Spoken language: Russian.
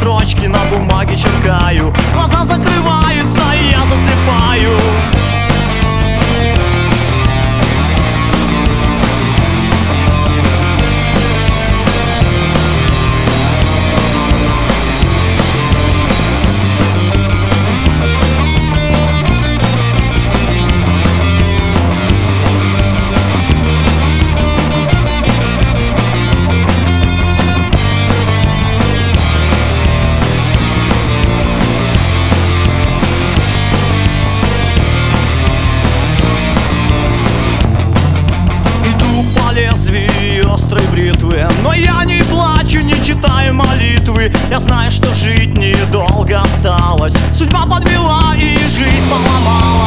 строчки на бумаге черкаю. Глаза закрываются, и я засыпаю. Острой бритвы, но я не плачу, не читаю молитвы. Я знаю, что жить недолго осталось. Судьба подвела и жизнь поломала.